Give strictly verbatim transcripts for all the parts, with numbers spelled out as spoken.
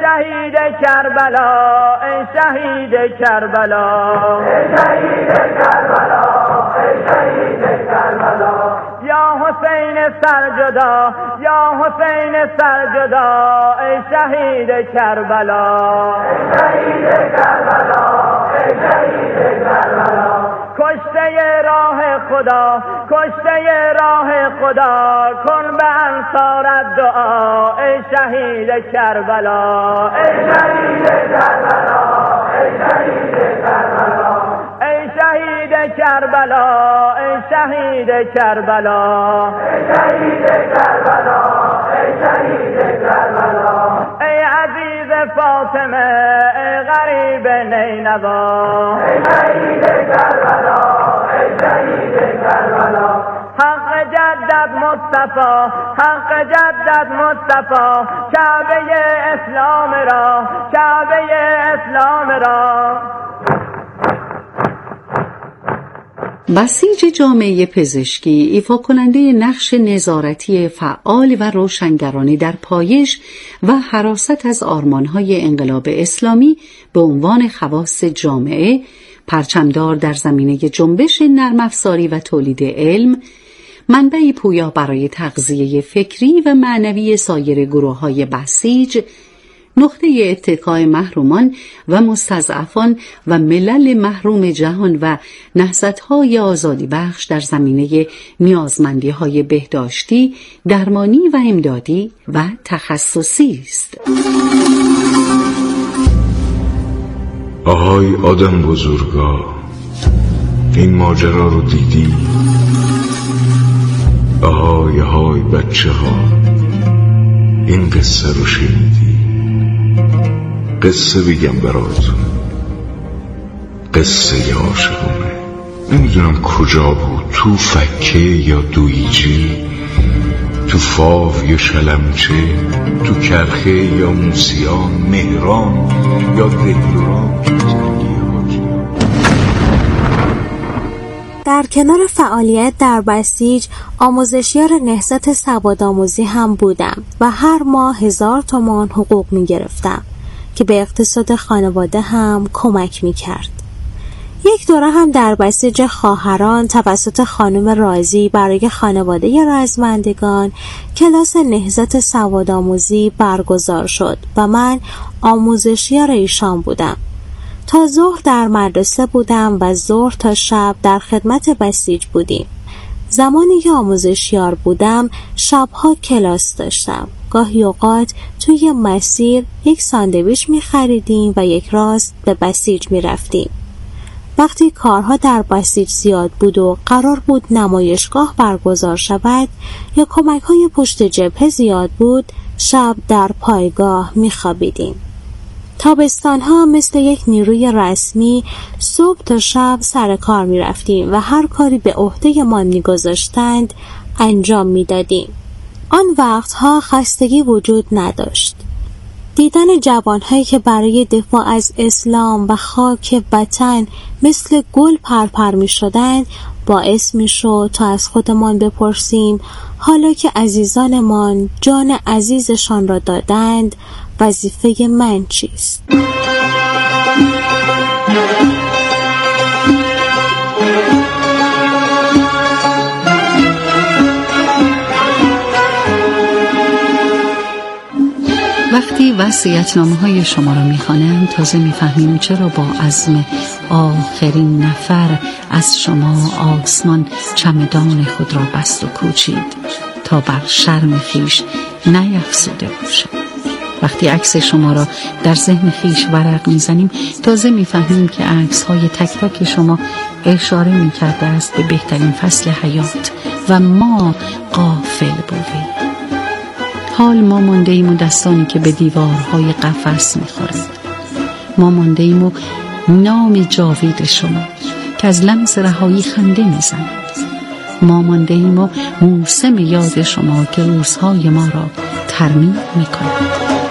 شهید کربلا ای شهید کربلا ای شهید کربلا ای شهید کربلا یا حسین سرجدا یا حسین سرجدا ای شهید کربلا ای شهید کربلا ای شهید کربلا کشته راه خدا کشته راه خدا کن به انصارت دعا ای شهید کربلا ای شهید کربلا ای شهید کربلا ای شهید کربلا ای شهید کربلا ای شهید کربلا ای شهید کربلا ای عزیز فاطمه ای غریب نینوا ای شهید کربلا ای شهید کربلا حق جدد مصطفی حق جدد مصطفی کعبه اسلام را کعبه اسلام را. بسیج جامعه پزشکی ایفا کننده نقش نظارتی فعال و روشنگرانه در پایش و حراست از آرمانهای انقلاب اسلامی به عنوان خواص جامعه، پرچمدار در زمینه جنبش نرم افزاری و تولید علم، منبعی پویا برای تغذیه فکری و معنوی سایر گروه‌های بسیج، نقطه اتکای محرومان و مستضعفان و ملل محروم جهان و نهضت‌های آزادی بخش در زمینه نیازمندی‌های بهداشتی، درمانی و امدادی و تخصصی است. آهای آدم بزرگا، این ماجرا رو دیدی؟ آهای آهای بچه ها، این قصه رو شنیدی؟ قصه بگم براتون، قصه عاشقونه. نمیدونم کجا بود، تو فکه یا دویجی، تو فاو یا شلمچه، تو کرخه یا موسیان، مهران یا دهلوران. در کنار فعالیت در بسیج، آموزشیار نهضت سوادآموزی هم بودم و هر ماه هزار تومان حقوق می گرفتم که به اقتصاد خانواده هم کمک می کرد. یک دوره هم در بسیج خواهران توسط خانم رازی برای خانواده رزمندگان کلاس نهضت سوادآموزی برگزار شد و من آموزشیار ایشان بودم. تا ظهر در مدرسه بودم و ظهر تا شب در خدمت بسیج بودیم. زمانی که آموزشیار بودم شبها کلاس داشتم. گاهی اوقات توی مسیر یک ساندویچ می خریدیم و یک راست به بسیج می رفتیم. وقتی کارها در بسیج زیاد بود و قرار بود نمایشگاه برگزار شود یا کمک‌های پشت جبهه زیاد بود، شب در پایگاه می خوابیدیم. تابستان‌ها مثل یک نیروی رسمی صبح تا شب سر کار می رفتیم و هر کاری به عهده ما می گذاشتند انجام می دادیم. آن وقتها خستگی وجود نداشت. دیدن جوانهایی که برای دفاع از اسلام و خاک وطن مثل گل پرپر می شدند باعث می شد تا از خودمان بپرسیم حالا که عزیزانمان جان عزیزشان را دادند وظیفه من چیست؟ وقتی وصیت‌نامه‌های شما را می‌خوانم تازه می‌فهمیم چرا با عزم آخرین نفر از شما آسمان چمدان خود را بست و کوچید تا بر شرم خیش نیفزوده باشد. وقتی عکس شما را در ذهن خیش ورق می‌زنیم تازه می‌فهمیم که عکس‌های تک تک شما اشاره می‌کرده است به بهترین فصل حیات و ما غافل بودیم. حال ما مانده ایم و دستانی که به دیوارهای قفس می‌خورند. ما مانده ایم و نام جاوید شما که از لمس رهایی خنده می‌زند. ما مانده ایم و موسم یاد شما که روزهای ما را ترمیم می‌کند.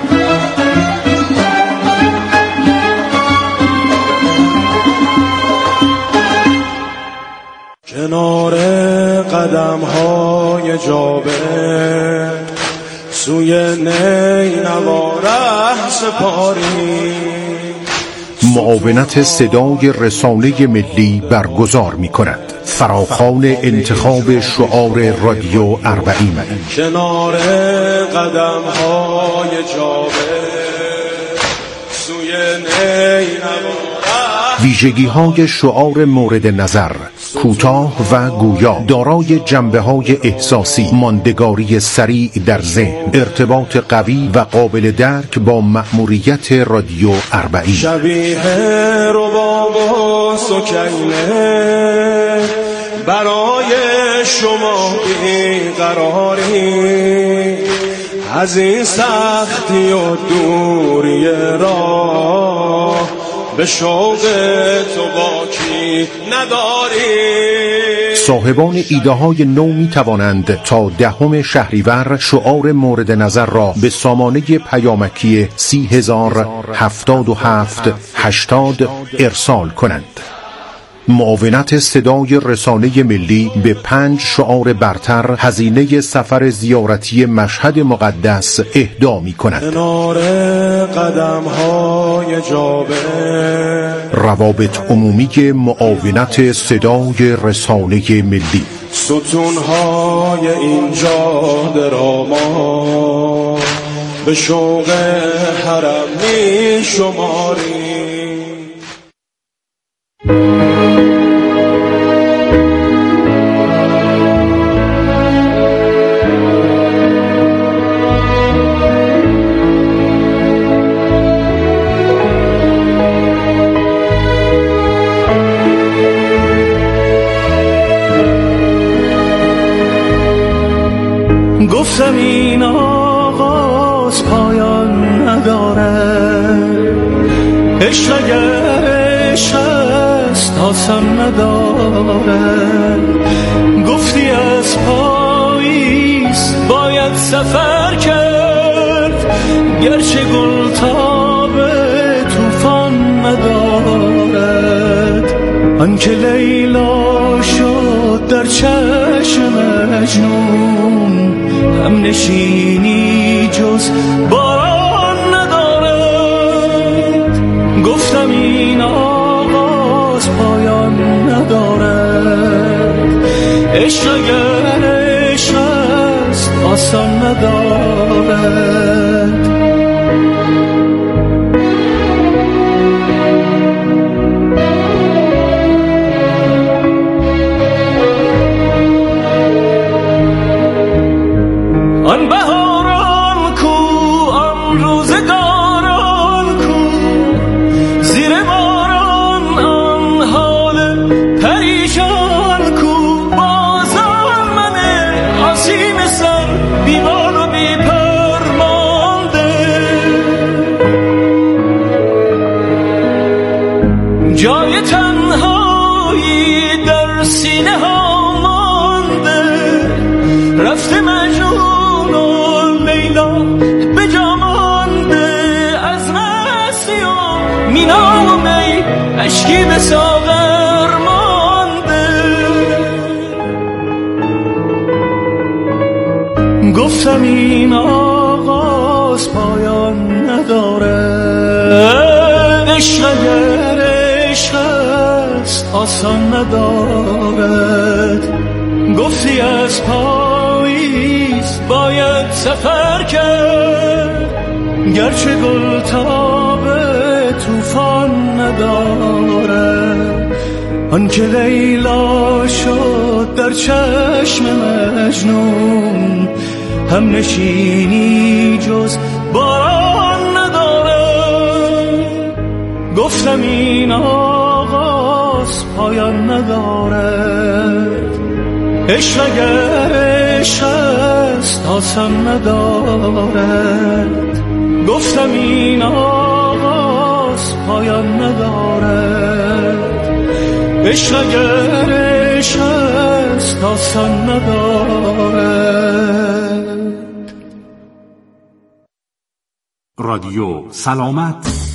کنار قدم‌های جابر سوی نینوا ره سپاری. معاونت صدای رسانه ملی برگزار می کند. فراخوان انتخاب شعار رادیو اربعین. کنار قدم های جاوه سوی نینوا. ویژگی های شعار مورد نظر: کوتاه و گویا، دارای جنبه های احساسی، ماندگاری سریع در ذهن، ارتباط قوی و قابل درک با مأموریت رادیو اربعین. شبیه رباب و سکینه برای شما بیقراری، از این سختی و دوری راه به شوق تو باکی نداری. صاحبان ایده های نو می توانند تا دهم شهریور شعار مورد نظر را به سامانه پیامکی سی هزار هفتاد و هفت هشتاد ارسال کنند. معاونت صدای رسانه ملی به پنج شعار برتر هزینه سفر زیارتی مشهد مقدس اهدا می کند. کنار قدم های جابه. روابط عمومی معاونت صدای رسانه ملی. ستون های اینجا دراما به شوق حرم می شماری. گفتم این آغاز پایان نداره، عشق اگر عشق است آسان نداره. گفتی از پاییز باید سفر کرد، گرچه گل تاب توفان ندارد. آنکه لیلا شد در چشم مجنون، هم نشینی جز باران ندارد. گفتم این آغاز پایان ندارد، عشق اگر عشق است آسان ندارد. آن بهاران کو، آن روزگاران کو، زیر باران آن حال پریشان کو. بازم من آسیم سر بیمار و بیپر مانده، جای تنهایی در سینه ها مانده. رفته مجنون به جامانده، از مستی و مینا و می اشکی به ساغر مانده. گفتم این آغاز پایان نداره، عشق اگر عشق است آسان ندارد. گفتی از پاییز باید سفر کرد، گرچه گل تاب توفان ندارد. آنکه لیلا شد در چشم مجنون، هم نشینی جز باران ندارد. گفتم این آغاز پایان ندارد، عشق اگر عشق است آسان ندارد. گفتم این آغاز پایان ندارد، عشق اگر عشق است آسان ندارد. رادیو سلامت،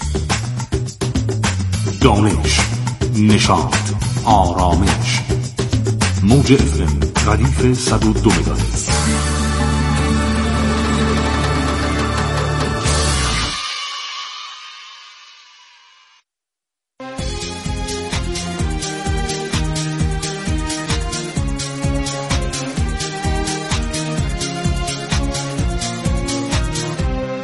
دانش، نشاط، آرامش. موج افم ردیف صد و دو مگاهرتز.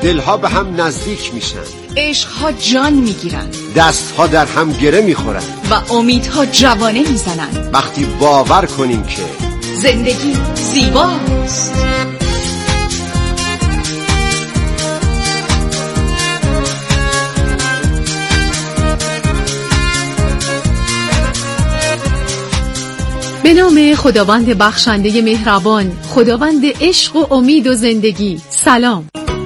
دلها به هم نزدیک میشن، عشقها جان میگیرن، دستها در هم گره میخورن و امیدها جوانه میزنن. وقتی باور کنیم که زندگی زیباست. به نام خداوند بخشنده مهربان، خداوند عشق و امید و زندگی. سلام.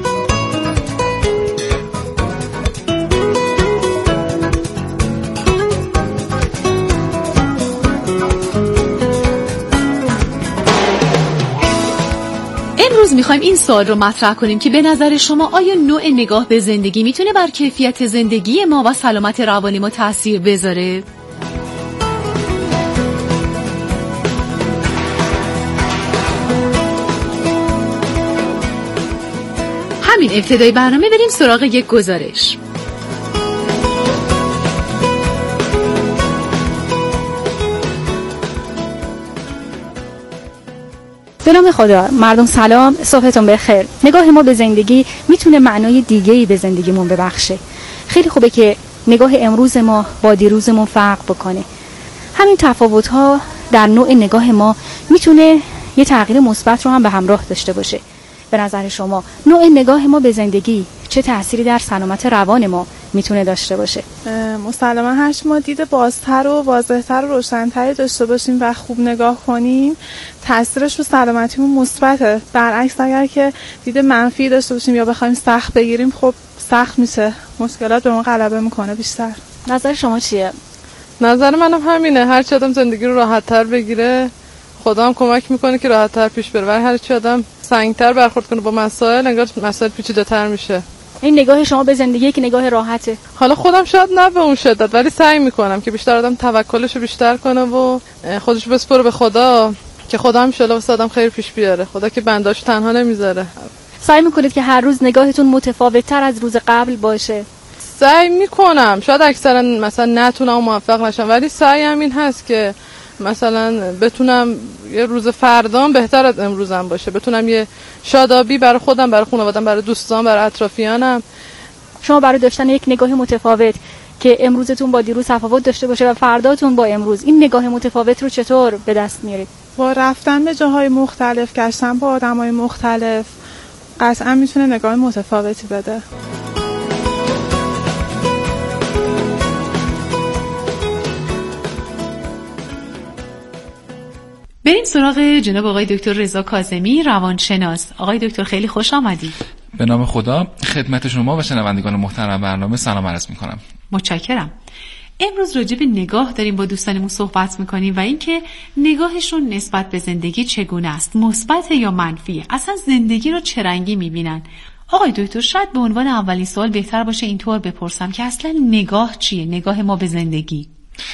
امروز میخوایم این سوال رو مطرح کنیم که به نظر شما آیا نوع نگاه به زندگی میتونه بر کیفیت زندگی ما و سلامت روانی ما تأثیر بذاره؟ همین ابتدای برنامه بریم سراغ یک گزارش. به نام خدا. مردم سلام، صبحتون بخیر. نگاه ما به زندگی میتونه معنای دیگه‌ای به زندگیمون ببخشه. خیلی خوبه که نگاه امروز ما با دیروزمون فرق بکنه. همین تفاوت‌ها در نوع نگاه ما میتونه یه تغییر مثبت رو هم به همراه داشته باشه. به نظر شما نوع نگاه ما به زندگی چه تأثیری در سلامت روان ما میتونه داشته باشه؟ مسلما هرچی ما دید بازتر و واضح‌تر و روشن‌تری داشته باشیم و خوب نگاه کنیم، تأثیرش رو سلامتیمون مثبته. برعکس اگر که دید منفی داشته باشیم یا بخوایم سخت بگیریم، خب سخت میشه، مشکلات به ما غلبه میکنه بیشتر. نظر شما چیه؟ نظر منم همینه. هر چی آدم زندگی رو راحت‌تر بگیره، خدا هم کمک میکنه که راحت‌تر پیش بره. ولی هر چی آدم سنگتر برخورد کنه با مسائل، انگار مسائل پیچیده‌تر میشه. این نگاه شما به زندگی که نگاه راحته. حالا خودم شاید نه به اون شدت، ولی سعی میکنم که بیشتر آدم توکلشو بیشتر کنه و خودشو بسپره به خدا که خدا هم ان شاءالله واسه آدم خیر پیش بیاره. خدا که بنداشو تنها نمیذاره. سعی میکنید که هر روز نگاهتون متفاوت‌تر از روز قبل باشه؟ سعی میکنم. شاید اکثرا مثلا نتونم موفق نشم، ولی سعیم این هست که مثلا بتونم یه روز فردام بهتر از امروزم باشه، بتونم یه شادابی برای خودم، برای خانواده‌ام، برای دوستان، برای اطرافیانم. شما برای داشتن یک نگاه متفاوت که امروزتون با دیروز تفاوت داشته باشه و فرداتون با امروز، این نگاه متفاوت رو چطور به دست میارید؟ با رفتن به جاهای مختلف، گشتن با آدمای مختلف، قطعا میتونه نگاه متفاوتی بده. بریم سراغ جناب آقای دکتر رضا کاظمی، روانشناس. آقای دکتر خیلی خوش آمدید. به نام خدا، خدمت شما و شنوندگان محترم برنامه سلام عرض می‌کنم. متشکرم. امروز راجع به نگاه داریم با دوستانمون صحبت می‌کنیم و اینکه نگاهشون نسبت به زندگی چگونه است، مثبت یا منفی، اصلا زندگی رو چه رنگی می‌بینن. آقای دکتر، شاید به عنوان اولین سوال بهتر باشه اینطور بپرسم که اصلا نگاه چیه؟ نگاه ما به زندگی.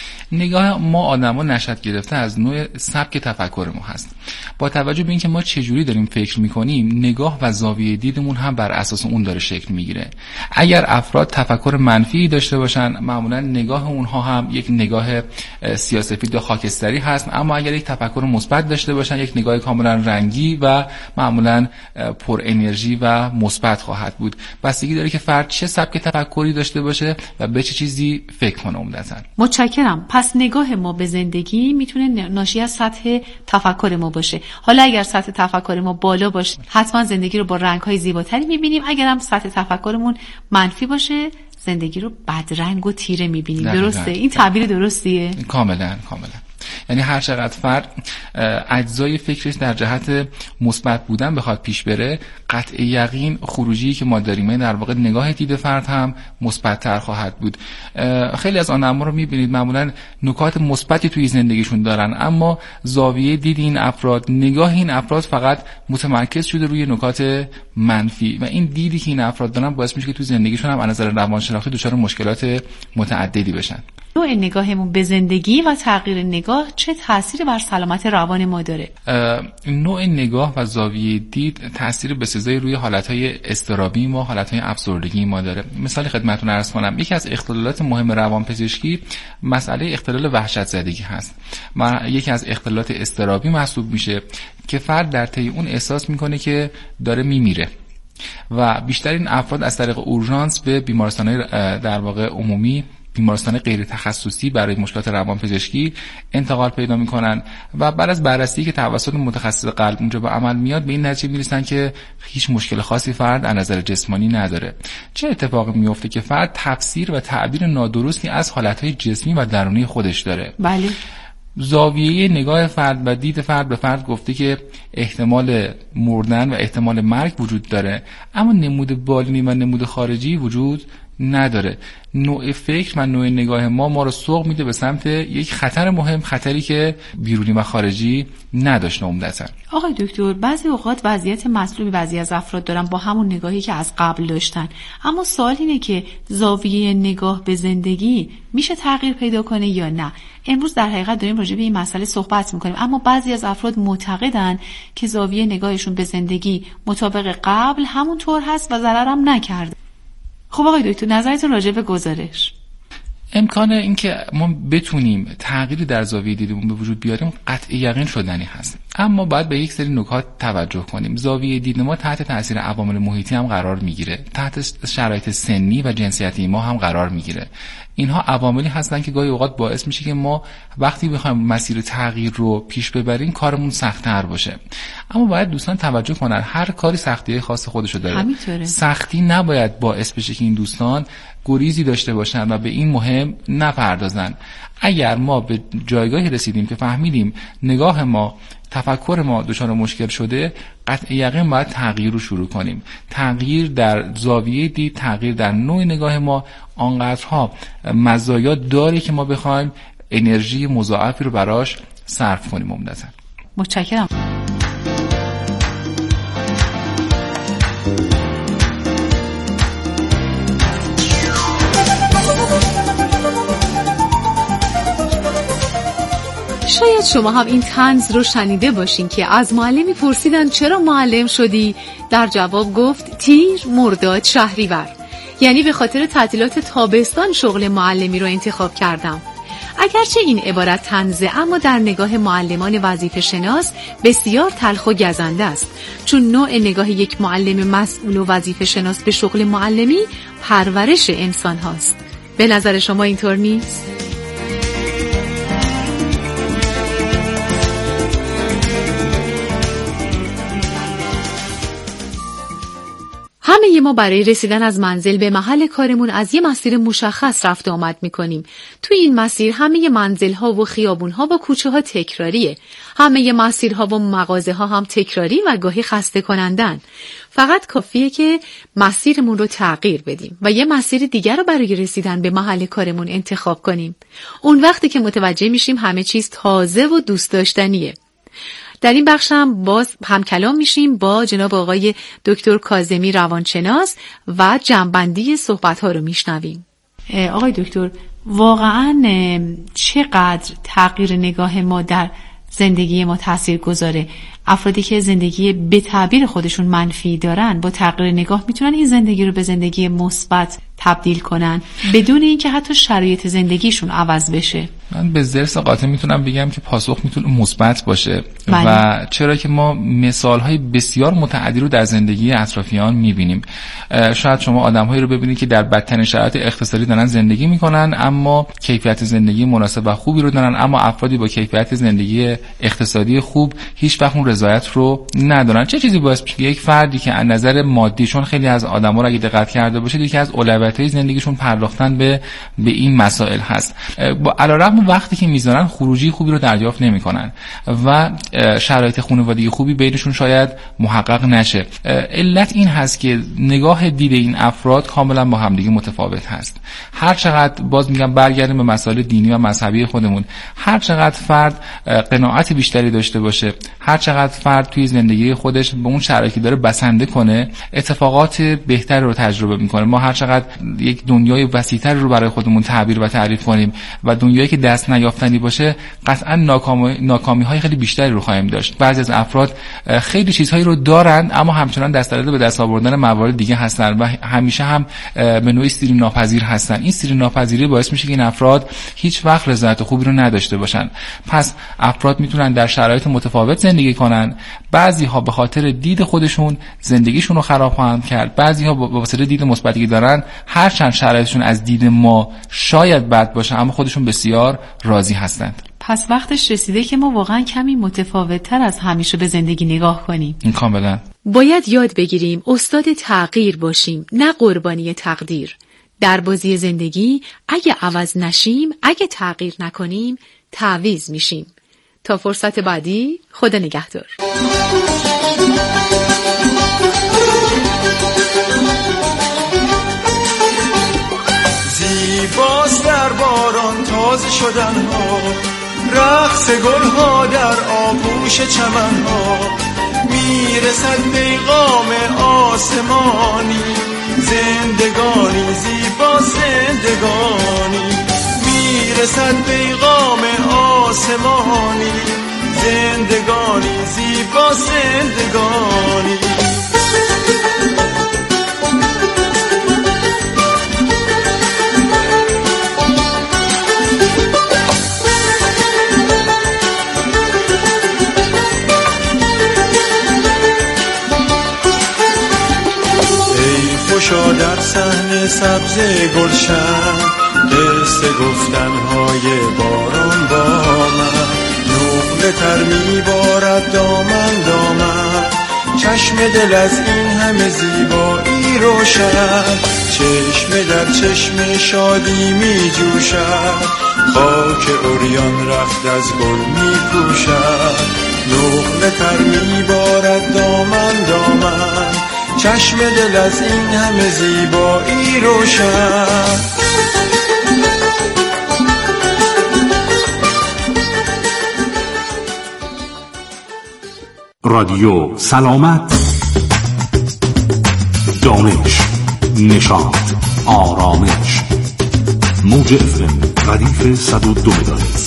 نگاه ما آدما نشأت گرفته از نوع سبک تفکر ما هست. با توجه به اینکه ما چجوری داریم فکر میکنیم، نگاه و زاویه دیدمون هم بر اساس اون داره شکل میگیره. اگر افراد تفکر منفی داشته باشن، معمولا نگاه اونها هم یک نگاه سیاه‌سفید یا خاکستری هست، اما اگر یک تفکر مثبت داشته باشن، یک نگاه کاملا رنگی و معمولا پر انرژی و مثبت خواهد بود. بستگی داره که فرد چه سبک تفکری داشته باشه و به چه چیزی فکر کنه عمدتاً. متشکرم. پس نگاه ما به زندگی میتونه ناشی از سطح تفکر ما باشه. حالا اگر سطح تفکر ما بالا باشه، حتما زندگی رو با رنگ‌های زیباتری می‌بینیم. اگر هم سطح تفکرمون منفی باشه، زندگی رو بدرنگ و تیره می‌بینیم. درسته؟ این تعبیر درستیه؟ کاملا کاملا. یعنی هر چقدر فرد اجزای فکرش در جهت مثبت بودن بخواد پیش بره، قطع یقین خروجی که ما داریم در واقع نگاه دید فرد هم مثبت‌تر خواهد بود. خیلی از آدم‌ها رو می‌بینید معمولاً نکات مثبتی توی زندگیشون دارن، اما زاویه دید این افراد، نگاه این افراد فقط متمرکز شده روی نکات منفی و این دیدی که این افراد دارن باعث میشه که توی زندگیشون هم از نظر روانشناختی دچار مشکلات متعددی بشن. نوع نگاهمون به زندگی و تغییر نگاه چه تأثیری بر سلامت روان ما داره؟ نوع نگاه و زاویه دید تأثیر بسزایی روی حالتهای اضطرابی ما، حالتهای افسردگی ما داره. مثال خدمتتون عرض کنم، یکی از اختلالات مهم روانپزشکی مسئله اختلال وحشت زدگی هست. یکی از اختلالات اضطرابی محسوب میشه که فرد در طی اون احساس میکنه که داره میمیره. و بیشتر این افراد از طریق اورژانس به بیمارستان‌های در واقع عمومی، بیمارستان غیر تخصصی برای مشکلات روانپزشکی انتقال پیدا میکنن و بعد از بررسی که توسط متخصص قلب اونجا به عمل میاد به این نتیجه میرسن که هیچ مشکل خاصی فرد از نظر جسمانی نداره. چه اتفاقی میفته که فرد تفسیر و تعبیر نادرستی از حالتهای جسمی و درونی خودش داره. بله. زاویه نگاه فرد و دید فرد به فرد گفته که احتمال مردن و احتمال مرگ وجود داره، اما نمود بالینی و نمود خارجی وجود نداره. نوع فکر و نوع نگاه ما ما رو سوق میده به سمت یک خطر مهم، خطری که بیرونی و خارجی نداشته عمدتاً. آقای دکتر، بعضی اوقات وضعیت مطلوبی بعضی از افراد دارن با همون نگاهی که از قبل داشتن، اما سوال اینه که زاویه نگاه به زندگی میشه تغییر پیدا کنه یا نه؟ امروز در حقیقت داریم راجع به این مسئله صحبت میکنیم، اما بعضی از افراد معتقدن که زاویه نگاهشون به زندگی مطابق قبل همونطور هست و ضررم نکرده. خب آقای دکتر، نظرتون راجع به گزارش؟ امکان اینکه ما بتونیم تغییری در زاویه دیدمون به وجود بیاریم قطع یقین شدنی هست، اما باید به یک سری نکات توجه کنیم. زاویه دید ما تحت تاثیر عوامل محیطی هم قرار میگیره، تحت شرایط سنی و جنسیتی ما هم قرار میگیره. اینها عواملی هستن که گاهی اوقات باعث میشه که ما وقتی بخوایم مسیر تغییر رو پیش ببریم کارمون سخت‌تر باشه. اما باید دوستان توجه کنن هر کاری سختی‌های خاص خودشو داره. همینطوره. سختی نباید باعث بشه که این دوستان گریزی داشته باشن و به این مهم نپردازن. اگر ما به جایگاهی رسیدیم که فهمیدیم نگاه ما، تفکر ما دچار مشکل شده، قطع یقین باید تغییر رو شروع کنیم. تغییر در زاویه دید، تغییر در نوع نگاه ما آنقدرها مزایا داره که ما بخوایم انرژی مضاعفی رو براش صرف کنیم. عمدتاً متشکرم. شاید شما هم این طنز رو شنیده باشین که از معلمی پرسیدن چرا معلم شدی؟ در جواب گفت تیر، مرداد، شهریور. یعنی به خاطر تعطیلات تابستان شغل معلمی رو انتخاب کردم. اگرچه این عبارت طنزه، اما در نگاه معلمان وظیفه شناس بسیار تلخ و گزنده است، چون نوع نگاه یک معلم مسئول و وظیفه شناس به شغل معلمی پرورش انسان هاست. به نظر شما اینطور نیست؟ همه ما برای رسیدن از منزل به محل کارمون از یه مسیر مشخص رفت و آمد میکنیم. توی این مسیر همه منزل‌ها و خیابون‌ها و کوچه‌ها تکراریه. همه مسیرها و مغازه‌ها هم تکراری و گاهی خسته کنندن. فقط کافیه که مسیرمون رو تغییر بدیم و یه مسیر دیگر رو برای رسیدن به محل کارمون انتخاب کنیم. اون وقتی که متوجه میشیم همه چیز تازه و دوست داشتنیه. در این بخش هم باز هم کلام میشیم با جناب آقای دکتر کاظمی روانشناس و جمع‌بندی صحبت‌ها رو میشنویم. آقای دکتر، واقعاً چقدر تغییر نگاه ما در زندگی ما تأثیر گذاره؟ افرادی که زندگی به تعبیر خودشون منفی دارن با تغییر نگاه میتونن این زندگی رو به زندگی مثبت تبدیل کنن بدون اینکه حتی شرایط زندگیشون عوض بشه. من به ذرس قاطع میتونم بگم که پاسخ میتونه مثبت باشه. بله. و چرا که ما مثالهای بسیار متعددی رو در زندگی اطرافیان میبینیم. شاید شما آدم‌هایی رو ببینید که در بدترین شرایط اقتصادی دارن زندگی میکنن اما کیفیت زندگی مناسب و خوبی رو دارن، اما افرادی با کیفیت زندگی اقتصادی خوب هیچ وقت اون رضایت رو ندارن. چه چیزی باعث میشه یک فردی که از نظر مادی، چون خیلی از آدم‌ها رو اگه دقت کرده باشید یکی از اولویت‌های زندگیشون پرداختن به به این مسائل هست، با علیرغم وقتی که میذارن خروجی خوبی رو دریافت نمیکنن و شرایط خانوادگی خوبی بینشون شاید محقق نشه. علت این هست که نگاه دید این افراد کاملا با همدیگه متفاوت هست. هر چقدر باز میگم برگردیم به مسائل دینی و مذهبی خودمون، هر چقدر فرد قناعت بیشتری داشته باشه، هر چقدر فرد توی زندگی خودش به اون شرایطی داره بسنده کنه، اتفاقات بهتری رو تجربه میکنه. ما هر چقدر یک دنیای وسیع‌تر رو برای خودمون تعبیر و تعریف کنیم و دنیایی که دست نیافتنی باشه قطعا ناکامی ناکامی‌های خیلی بیشتری رو خواهیم داشت. بعضی از افراد خیلی چیزهایی رو دارن اما همچنان دسترسی به دست آوردن موارد دیگه هستن و همیشه هم به نوعی سیری ناپذیر هستن. این سیری ناپذیری باعث میشه که این افراد هیچ وقت رضایت خوبی رو نداشته باشن. پس افراد میتونن در شرایط متفاوت زندگی کنن. بعضی ها به خاطر دید خودشون زندگیشون رو خراب خواهند کرد، بعضی ها به واسطه دید مثبتی که دارن هرچند شرایطشون از دید ما شاید بد باشه اما خودشون بسیار راضی هستند. پس وقتش رسیده که ما واقعا کمی متفاوت‌تر از همیشه به زندگی نگاه کنیم. این کاملا. باید یاد بگیریم استاد تغییر باشیم، نه قربانی تقدیر. در بازی زندگی اگه عوض نشیم، اگه تغییر نکنیم، تعویض میشیم. تا فرصت بعدی، خدا نگهدار. زیباست در باران تازه شدن ها، رقص گل ها در آغوش چمن ها، میرسد پیغام آسمانی، زندگانی زیبا زندگانی، میرسد پیغام آسمانی، زندگانی زیبا زندگانی. خوشا در صحن سبز گلشن، قصه گفتنهای باران با من، نقل تر میبارد دامن دامن، چشم دل از این همه زیبایی روشن، چشم در چشم شادی میجوشد، خاک عریان رخت از گل میپوشد، نقل تر میبارد دامن دامن، چشم دل از این همه زیبایی روشن. رادیو سلامت، دانش، نشاط، آرامش. موج افم ردیف صد و دو مگاهرتز.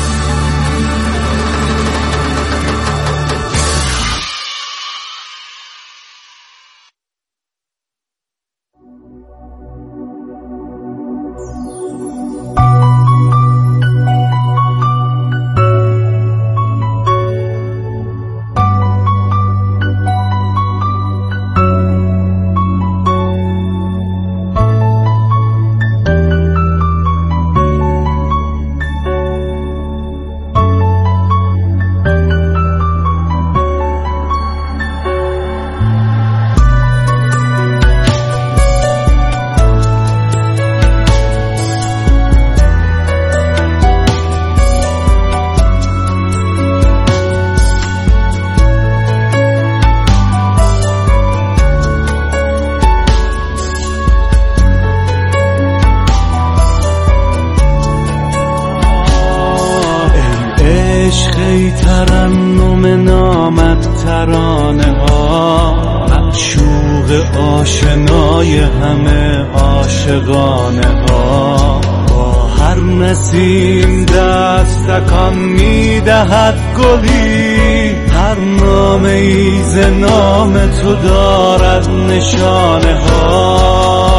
ترنم نامت ترانه ها، معشوق آشنای همه عاشقانه ها، با هر نسیم دست تکان میدهد گلی، هر نام ای ز نام تو دارد نشانه ها.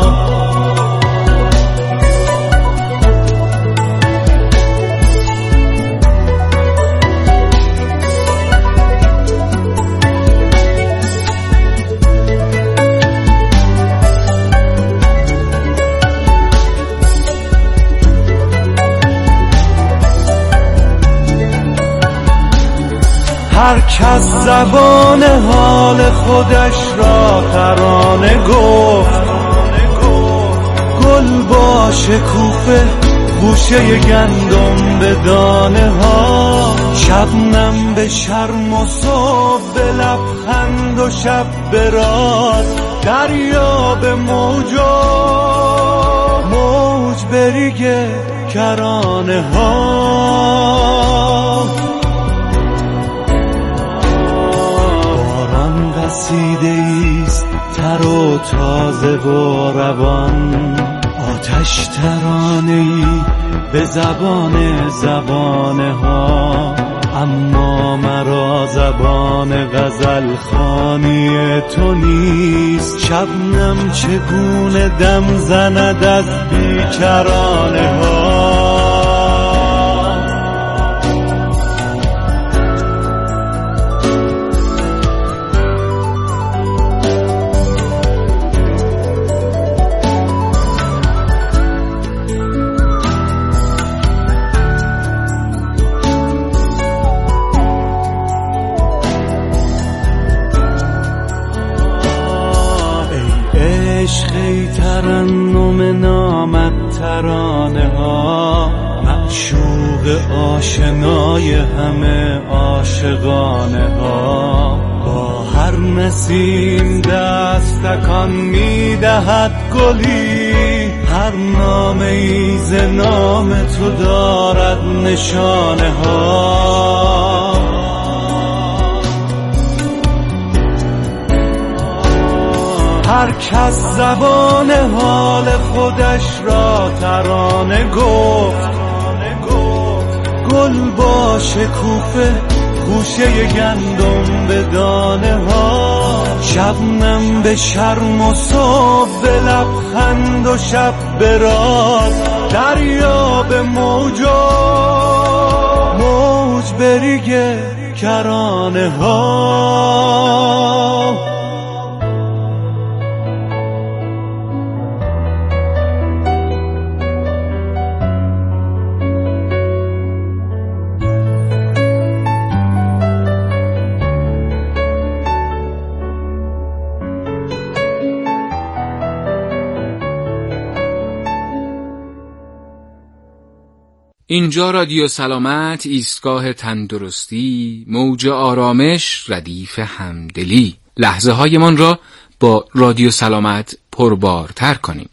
هر کس زبان حال خودش را ترانه گفت، گل با شکوفه گوشه گندم به دانه ها، شبنم به شرم و صبح به لبخند و شب به راز، دریا به موجا موج بریگ کرانه ها. قصیده ایست تر و تازه و روان، آتش ترانه‌ای به زبان زبانه ها، اما مرا زبان غزل خوانی تو نیست. شبنم چگونه دم زند از بیکرانه ها، ترنم نامت ترانه ها، معشوق آشنای همه عاشقانه ها. با هر نسیم دستکان می دهد گلی، هر نامه ای ز نام تو دارد نشانه ها. هر کس زبان حال خودش را ترانه گفت، گل با شکوفه خوشه گندم به دانه ها. شبنم به شرم و صبح به لبخند و شب به راز، دریا به موجا موج بریگ کرانه ها. اینجا رادیو سلامت، ایستگاه تندرستی، موج آرامش، ردیف همدلی. لحظه هایمان را با رادیو سلامت پربارتر کنیم.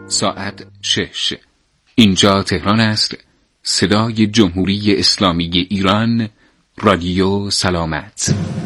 ساعت شش. اینجا تهران است. صدای جمهوری اسلامی ایران، رادیو سلامت.